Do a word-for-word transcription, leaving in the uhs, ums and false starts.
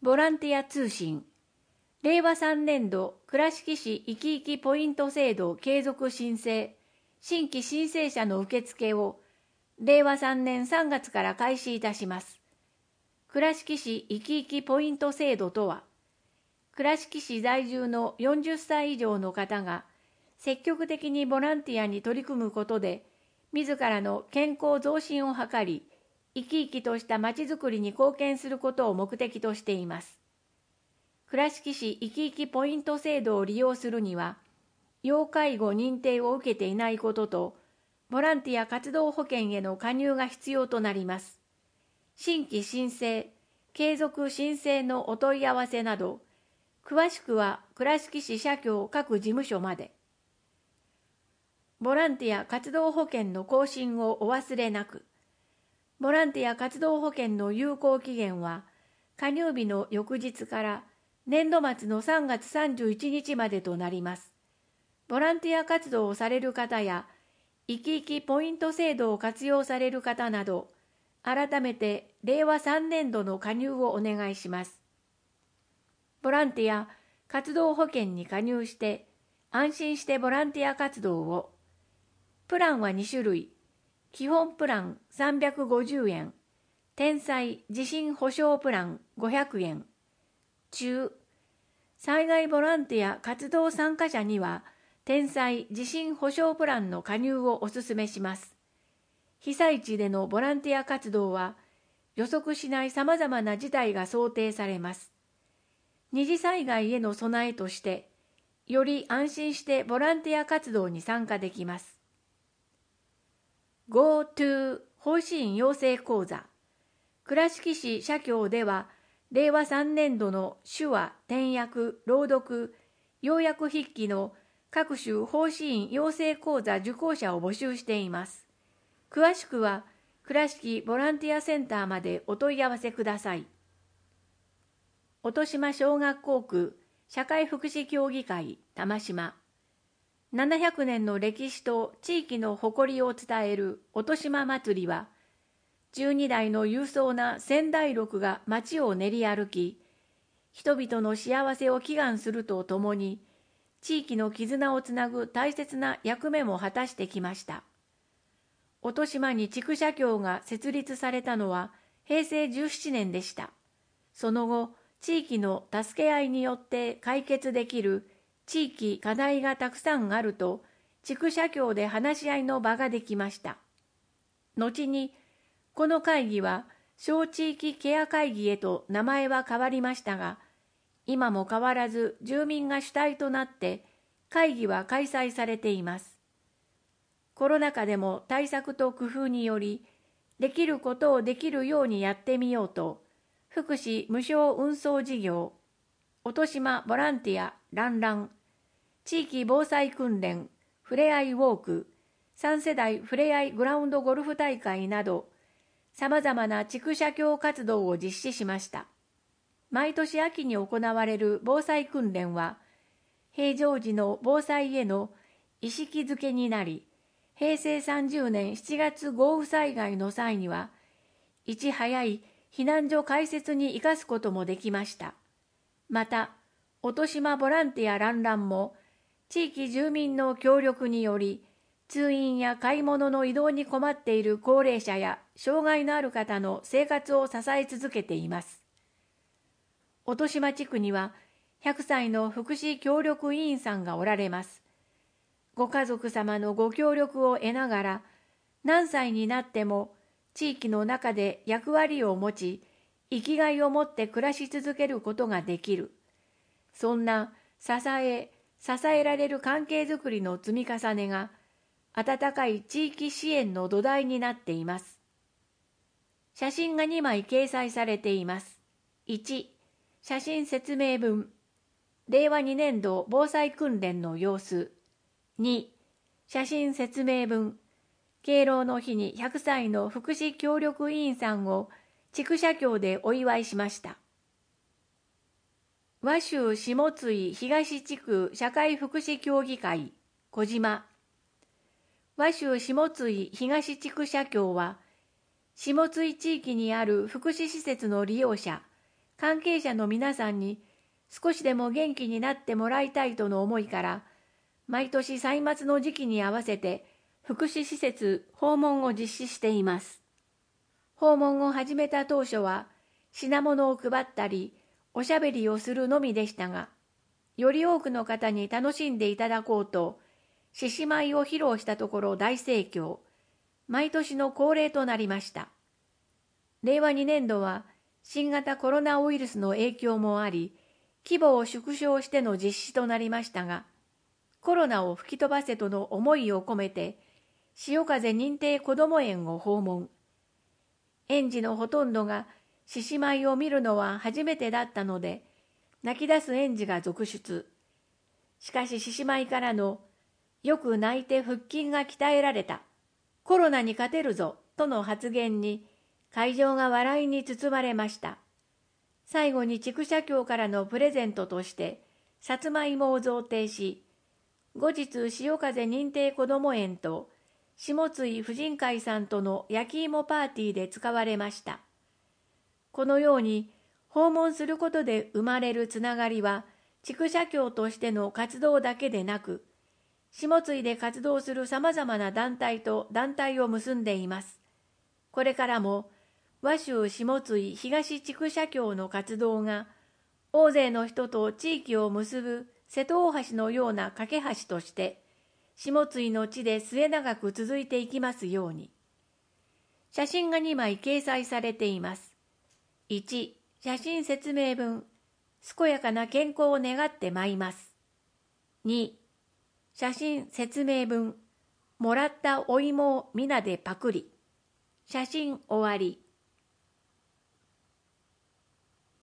ボランティア通信、れいわさんねんど倉敷市いきいきポイント制度継続申請、新規申請者の受付をれいわさんねんさんがつから開始いたします。倉敷市いきいきポイント制度とは、倉敷市在住のよんじゅっさい以上の方が積極的にボランティアに取り組むことで、自らの健康増進を図り、生き生きとしたまちづくりに貢献することを目的としています。倉敷市いきいきポイント制度を利用するには、要介護認定を受けていないことと、ボランティア活動保険への加入が必要となります。新規申請、継続申請のお問い合わせなど、詳しくは倉敷市社協各事務所まで。ボランティア活動保険の更新をお忘れなく。ボランティア活動保険の有効期限は、加入日の翌日から年度末のさんがつさんじゅういちにちまでとなります。ボランティア活動をされる方や、いきいきポイント制度を活用される方など、改めてれいわさんねんどの加入をお願いします。ボランティア活動保険に加入して、安心してボランティア活動を。プランはにしゅるい。基本プランさんびゃくごじゅうえん。天災地震保障プランごひゃくえん。中、災害ボランティア活動参加者には、天災地震保障プランの加入をお勧めします。被災地でのボランティア活動は、予測しないさまざまな事態が想定されます。二次災害への備えとして、より安心してボランティア活動に参加できます。GoTo 方針養成講座。倉敷市社協では、れいわさんねんどの手話、点訳、朗読、要約筆記の各種方針養成講座受講者を募集しています。詳しくは、倉敷ボランティアセンターまでお問い合わせください。音島小学校区社会福祉協議会玉島。ななひゃくねんの歴史と地域の誇りを伝える音島祭りは、じゅうにだいの勇壮な仙台六が街を練り歩き、人々の幸せを祈願するとともに、地域の絆をつなぐ大切な役目も果たしてきました。音島に地区社協が設立されたのはへいせいじゅうななねんでした。その後、地域の助け合いによって解決できる地域課題がたくさんあると、地区社協で話し合いの場ができました。後に、この会議は小地域ケア会議へと名前は変わりましたが、今も変わらず住民が主体となって会議は開催されています。コロナ禍でも対策と工夫により、できることをできるようにやってみようと、福祉無償運送事業、音島ボランティアランラン、地域防災訓練、ふれあいウォーク、さんせだいふれあいグラウンドゴルフ大会など、さまざまな地区社協活動を実施しました。毎年秋に行われる防災訓練は、平常時の防災への意識づけになり、へいせいさんじゅうねんしちがつ豪雨災害の際には、いち早い避難所開設に生かすこともできました。また、音島ボランティアランランも、地域住民の協力により、通院や買い物の移動に困っている高齢者や障害のある方の生活を支え続けています。音島地区にはひゃくさいの福祉協力委員さんがおられます。ご家族様のご協力を得ながら、何歳になっても地域の中で役割を持ち、生きがいを持って暮らし続けることができる。そんな支え、支えられる関係づくりの積み重ねが、温かい地域支援の土台になっています。写真がにまい掲載されています。いち、写真説明文。れいわにねんど防災訓練の様子。に、写真説明文。敬老の日にひゃくさいの福祉協力委員さんを地区社協でお祝いしました。和州下津井東地区社会福祉協議会小島。和州下津井東地区社協は、下津井地域にある福祉施設の利用者、 関係者の皆さんに少しでも元気になってもらいたいとの思いから、毎年歳末の時期に合わせて福祉施設訪問を実施しています。訪問を始めた当初は品物を配ったりおしゃべりをするのみでしたが、より多くの方に楽しんでいただこうと、獅子舞を披露したところ大盛況、毎年の恒例となりました。れいわにねんどは新型コロナウイルスの影響もあり、規模を縮小しての実施となりましたが、コロナを吹き飛ばせとの思いを込めて、潮風認定こども園を訪問。園児のほとんどが獅子舞を見るのは初めてだったので、泣き出す園児が続出。しかし獅子舞からの、よく泣いて腹筋が鍛えられた、コロナに勝てるぞとの発言に、会場が笑いに包まれました。最後に畜舎協からのプレゼントとして、さつまいもを贈呈し、後日潮風認定こども園と下津婦人会さんとの焼き芋パーティーで使われました。このように訪問することで生まれるつながりは、畜舎協としての活動だけでなく、下津で活動するさまざまな団体と団体を結んでいます。これからも和州下津東畜舎協の活動が、大勢の人と地域を結ぶ瀬戸大橋のような架け橋として、下津の地で末永く続いていきますように。写真がにまい掲載されています。いち、写真説明文、健やかな健康を願って舞います。に、写真説明文、もらったお芋を皆でパクリ。写真終わり。